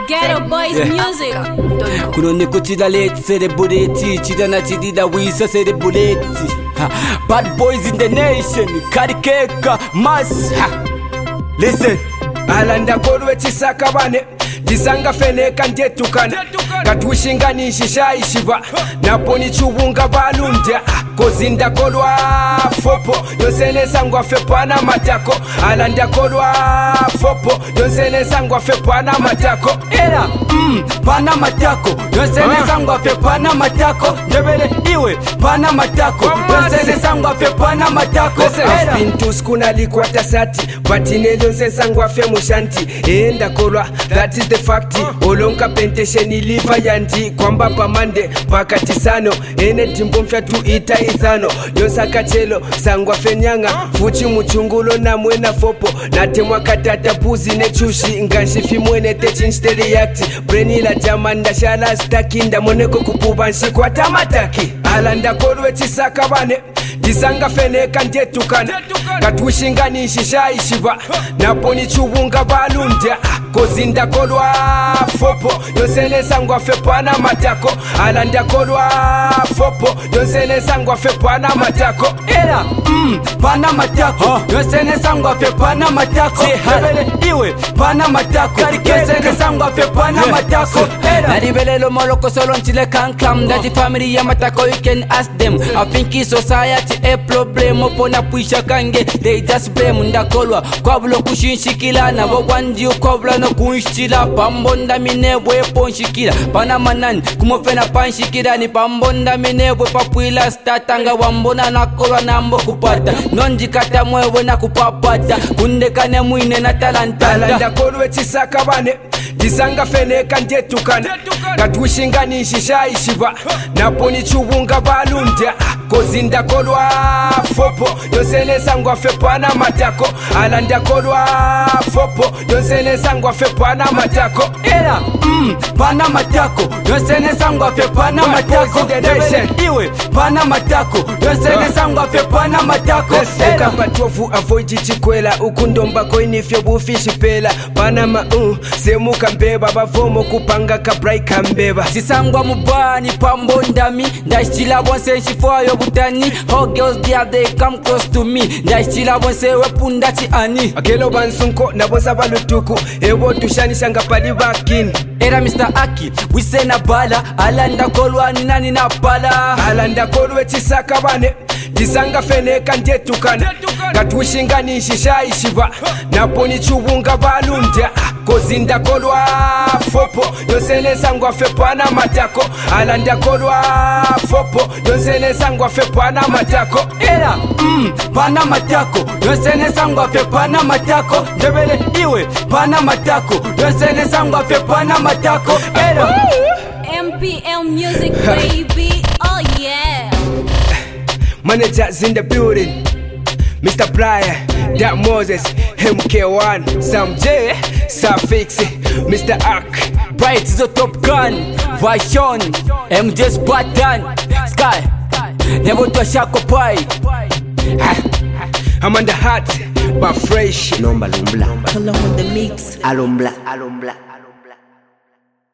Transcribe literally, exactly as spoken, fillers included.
Ghetto Boys yeah. Music. Kuno niko chida late say the buleti, chida na chidida wisa say the buleti. Bad boys in the nation, karikeka mas. Listen, alanda kolwe chisaka bane disanga fene kanje tukana katwishinga nishisha ishiba naponi chubunga balunja kozinda kolwa fopo yosene sangwa fepana matako alanda kolwa fopo yosene sangwa fepana matako era mm pana matako yosene sangwa fepana matako ndebele iwe pana matako yosene sangwa fepana matako era pintu skuna likwata sati batinelo yosene sangwa fe mushanti enda kolwa that is the fact olonka pentation iliva yanti kwamba pamande pakati sano ene timbo mfyatu ita ithano yosaka chelo sangwa fenyanga fuchi muchungulo na mwena fopo natemwa katata puzi ne chushi ngashifi mwene techinste react brain la jamanda shala stakinda moneko kupuba nshikwa tamataki alanda kolwe chisaka bane disanga fene kanje tukana katwishinga nishisha ishiba naponi chubunga balunja kozinda kolwa fopo yosene sangwa fepana matako alanda kolwa fopo yosene sangwa fepana matako era mm pana matako yosene sangwa fepana matako ndebele iwe pana matako yosene sangwa fepana matako era naribelelo moloko solo nchile kankam that the family ya matako you can ask them I think in society a problem opona puisha kange they just blame ndakolwa kwabulo kushinshikilana bo kwandi ukobla no kunshila pambonda minebwe ponshikila pana manani kumofena panshikila ni pambonda minebwe papwila statanga wambona nakolwa nambo kupata nonjikata mwewe na kupapata kundekane mwine na talanta alanda kolwe chisaka bane disanga fene kanje tukana katwishinga nishisha ishiba naponi chubunga balunja kozinda kolwa fopo yosene sangwa fepana matako alanda kolwa fopo yosene sangwa fepana matako era mm pana matako yosene sangwa fepana matako ndebele iwe pana matako yosene sangwa fepana matako era patofu avoid chikwela ukundomba koinifyo bufishi pela pana ma uh semuka mbeba bavomo kupanga kabrai kambeba sisangwa mubani pambondami ndashila bonse nshifwayo butani how girls there they come close to me ndashila bonse wepunda chi ani akelo bansunko nabosa balutuku ebo tushanisha ngapali bakini era Mister Aki wisena bala alanda kolwa nani na bala alanda kolwe chisaka bane disanga fene kanje tukana katwishinga nishisha ishiba naponi chubunga balunja kozinda kolwa fopo yosene sangwa fepana matako alanda kolwa fopo yosene sangwa fepana matako era mm pana matako yosene sangwa fepana matako ndebele iwe pana matako yosene sangwa fepana matako era M P L Music baby, oh yeah. Managers in the building, Mister Brian, Dat Moses, M K one, Sam J, Safix, Mister Ak, Bright is the top gun, Vashon, M J Spartan, Sky, never to Shako Pai. I'm on the hot, but fresh. Nomba lumbla. Along with the mix. Alumbla, alumbla.